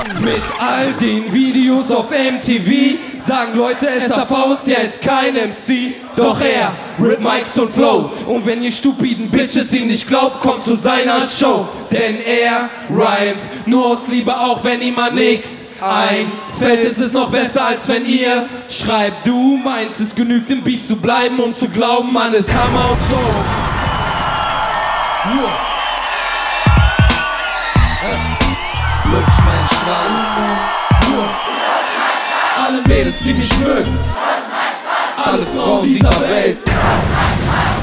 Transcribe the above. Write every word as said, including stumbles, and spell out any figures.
Mit all den Videos auf M T V sagen Leute, S A V ist jetzt kein M C. Doch er rip Mics und Flow. Und wenn ihr stupiden Bitches ihm nicht glaubt, kommt zu seiner Show. Denn er rhymt nur aus Liebe, auch wenn ihm mal nix einfällt. Es ist noch besser, als wenn ihr schreibt. Du meinst, es genügt im Beat zu bleiben, um zu glauben, man ist Hammer und tot. Nur. Lutsch mein Schwanz. Nur. Alle Mädels, die mich mögen. Alle Frauen dieser Welt.